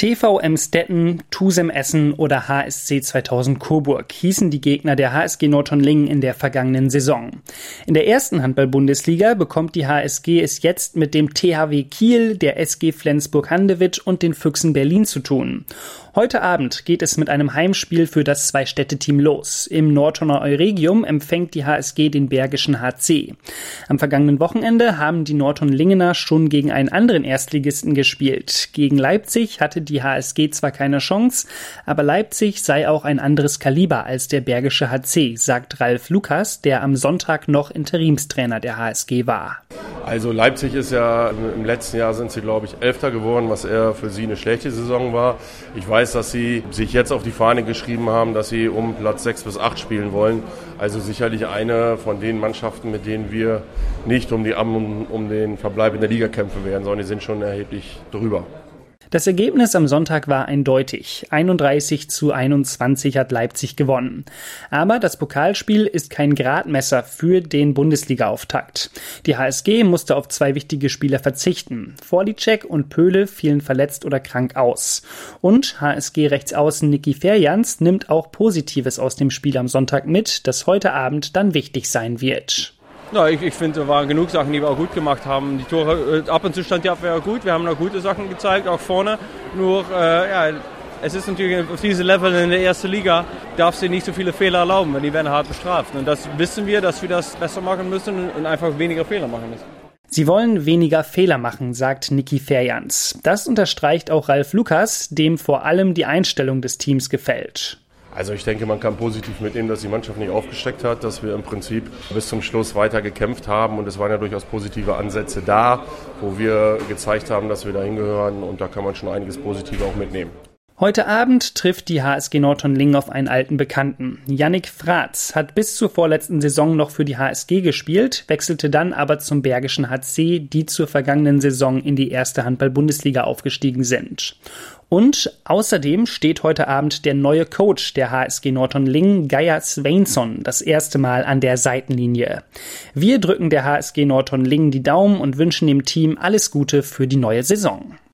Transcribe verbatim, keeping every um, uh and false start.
T V Emstetten, Tusem Essen oder H S C zweitausend Coburg hießen die Gegner der H S G Norrtörn-Lingen in der vergangenen Saison. In der ersten Handball-Bundesliga bekommt die H S G es jetzt mit dem T H W Kiel, der S G Flensburg-Handewitt und den Füchsen Berlin zu tun. Heute Abend geht es mit einem Heimspiel für das Zwei-Städte-Team los. Im Norrtörner Euregium empfängt die H S G den Bergischen H C. Am vergangenen Wochenende haben die Norrtörn-Lingener schon gegen einen anderen Erstligisten gespielt. Gegen Leipzig hatte die H S G zwar keine Chance, aber Leipzig sei auch ein anderes Kaliber als der Bergische H C, sagt Ralf Lukas, der am Sonntag noch Interimstrainer der H S G war. Also Leipzig ist ja, im letzten Jahr sind sie, glaube ich, Elfter geworden, was eher für sie eine schlechte Saison war. Ich weiß, dass sie sich jetzt auf die Fahne geschrieben haben, dass sie um Platz sechs bis acht spielen wollen. Also sicherlich eine von den Mannschaften, mit denen wir nicht um, die, um, um den Verbleib in der Liga kämpfen werden, sondern die sind schon erheblich drüber. Das Ergebnis am Sonntag war eindeutig. einunddreißig zu einundzwanzig hat Leipzig gewonnen. Aber das Pokalspiel ist kein Gradmesser für den Bundesliga-Auftakt. Die H S G musste auf zwei wichtige Spieler verzichten. Vorlicek und Pöhle fielen verletzt oder krank aus. Und H S G-Rechtsaußen Niki Ferjans nimmt auch Positives aus dem Spiel am Sonntag mit, das heute Abend dann wichtig sein wird. Ja, ich, ich finde, da waren genug Sachen, die wir auch gut gemacht haben. Die Tore, ab und zu stand die Abwehr gut. Wir haben noch gute Sachen gezeigt, auch vorne. Nur, äh, ja, es ist natürlich auf diesem Level in der ersten Liga, darfst du nicht so viele Fehler erlauben, weil die werden hart bestraft. Und das wissen wir, dass wir das besser machen müssen und einfach weniger Fehler machen müssen. Sie wollen weniger Fehler machen, sagt Niki Ferjans. Das unterstreicht auch Ralf Lukas, dem vor allem die Einstellung des Teams gefällt. Also ich denke, man kann positiv mitnehmen, dass die Mannschaft nicht aufgesteckt hat, dass wir im Prinzip bis zum Schluss weiter gekämpft haben und es waren ja durchaus positive Ansätze da, wo wir gezeigt haben, dass wir da hingehören und da kann man schon einiges Positive auch mitnehmen. Heute Abend trifft die H S G Norrtörn-Lingen auf einen alten Bekannten. Yannick Fratz hat bis zur vorletzten Saison noch für die H S G gespielt, wechselte dann aber zum Bergischen H C, die zur vergangenen Saison in die erste Handball-Bundesliga aufgestiegen sind. Und außerdem steht heute Abend der neue Coach der H S G Norrtörn-Lingen, Geir Sveinsson, das erste Mal an der Seitenlinie. Wir drücken der H S G Norrtörn-Lingen die Daumen und wünschen dem Team alles Gute für die neue Saison.